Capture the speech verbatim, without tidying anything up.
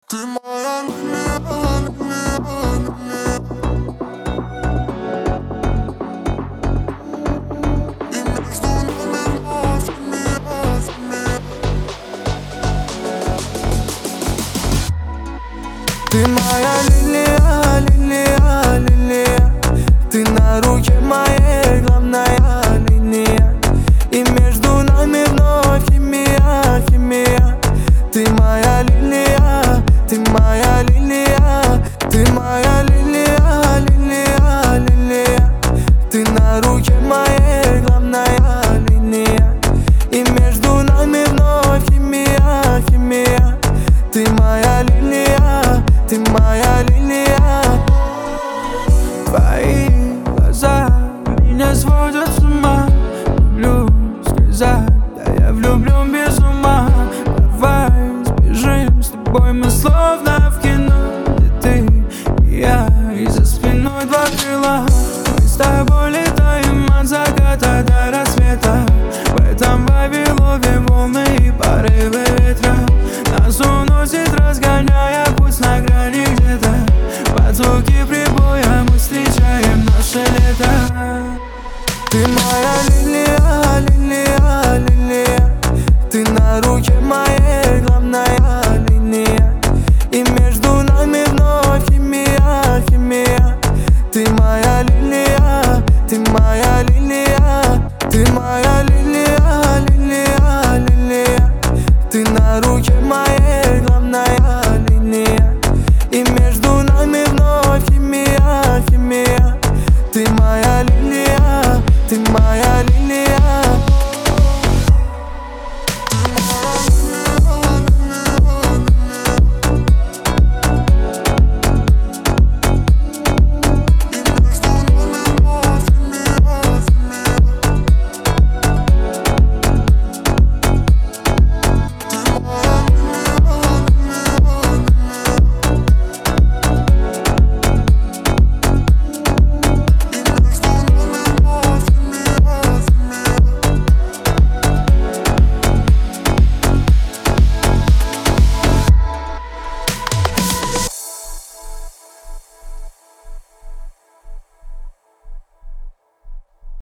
Ты моя лилия, лилия, лилия. И между нами вновь химия, химия. Ты моя лилия, лилия, лилия. Ты на руке моей главная линия. И между нами вновь химия, химия. Ты моя лилия, ты моя лилия. Ты моя лилия, лилия, лилия. Ты на руке моей главная линия. И между нами вновь химия, химия. Ты моя лилия, ты моя лилия. Твои глаза меня сводят с ума. Люблю сказать, да я влюблен без ума. Давай сбежим с тобой, мы словно в кино, где ты и я, и за спиной два крыла. Мы с тобой летаем от заката до рассвета. В этом вайбе ловим волны и порывы ветра. Нас уносит, разгоняя путь на грани где-то. Под звуки прибоя мы встречаем наше лето. Ты моя лилия, лилия,